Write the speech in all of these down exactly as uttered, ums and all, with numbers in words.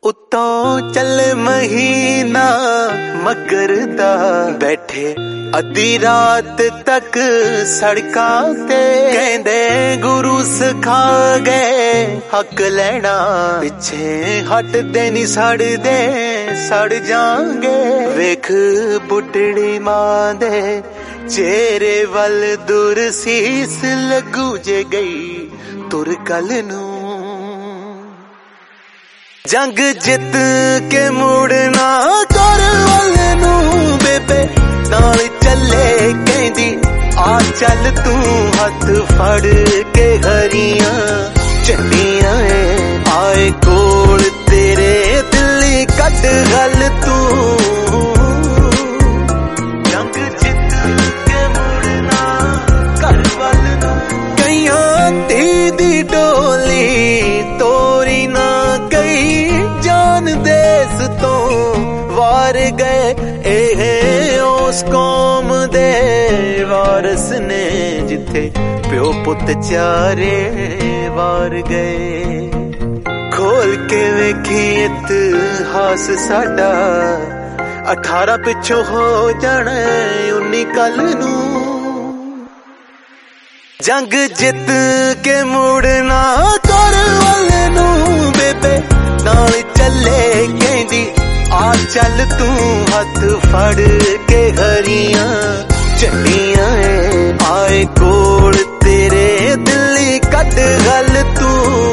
उत्तों चल महीना मकर दा बैठे अद्धी रात तक सड़कां ते कहंदे गुरु सिखा गए हक लेना पिछे हटदे नी सड़दे सड़ जांगे वेख बुढ़ड़ी मां दे चेहरे वल दूर सीस लगू जे गई तुर कल नू जंग जित के मुड़ना कर वल नू बेबे नाल चले कहंदी आ चल तू हथ फड़ के हरियां चंडियां आए कोल तेरे दिल कट गल तू जंग जित के मुड़ना कर वल नू कईयां धी दी डोली तोरी ना गई जान देस तो वार गए ए उस कौम दे वारस ने जिथे प्यो पुत चारे वार गए खोल के वेखी इतिहास साडा अठारह पिछो हो जाना उन्नी कल नू जंग जित के मुड़ना कर वल नू बेबे नाल चले कहंदी आ चल तू हथ फड़ के हरियां चंडियां आए कोल तेरे दिल कट गल तू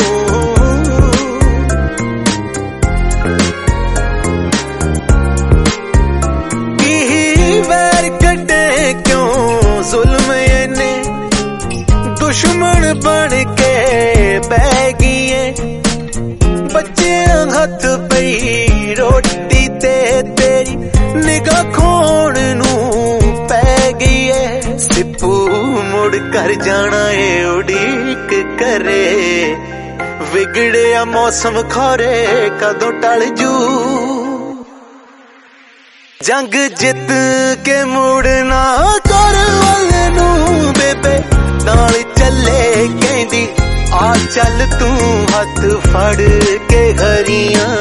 की वैर कटे क्यों जुल्म ने दुश्मन बन के बह गए बच्चे हथ पई रोटी ते तेरी निगाह खोण नू पै गई है सिप्पू मुड़ कर जाना है उड़ीक करे विगड़िया मौसम खोरे कदों टल जू जंग जित के मुड़ना कर वल नू बेबे नाल चले कहंदी आ चल तू हथ फड़ के हरियां